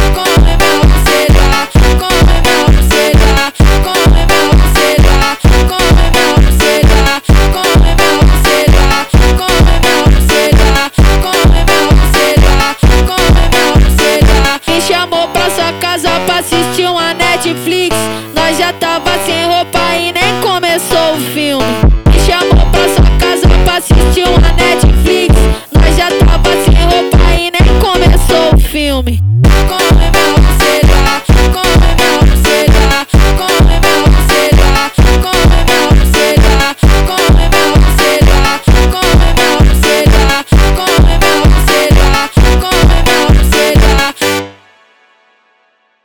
come minha buceta, come minha buceta, come minha buceta, come minha buceta, come minha buceta, come minha buceta, come minha buceta, come minha buceta. Me chamou pra sua casa pra assistir uma Netflix, nós já tava